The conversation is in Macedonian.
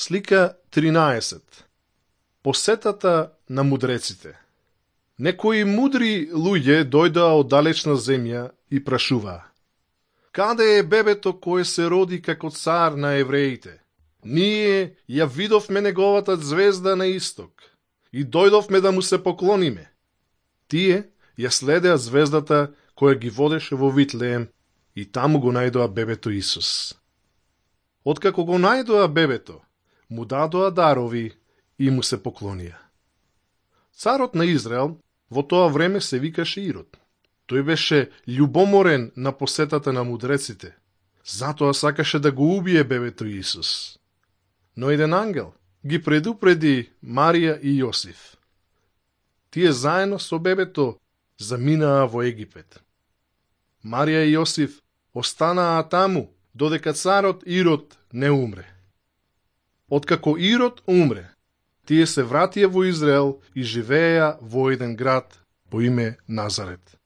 Слика 13. Посетата на мудреците. Некои мудри луѓе дојдоа од далечна земја и прашуваа: Каде е бебето кое се роди како цар на евреите? Ние ја видовме неговата звезда на исток и дојдовме да му се поклониме. Тие ја следеа звездата која ги водеше во Витлеем и таму го најдоа бебето Исус. Откако го најдоа бебето, му дадоа дарови и му се поклонија. Царот на Израел во тоа време се викаше Ирод. Тој беше љубоморен на посетата на мудреците, затоа сакаше да го убие бебето Исус. Но еден ангел ги предупреди Марија и Јосиф. Тие заедно со бебето заминаа во Египет. Марија и Јосиф останаа таму, додека царот Ирод не умре. Откако Ирод умре, тие се вратија во Израел и живееја во еден град по име Назарет.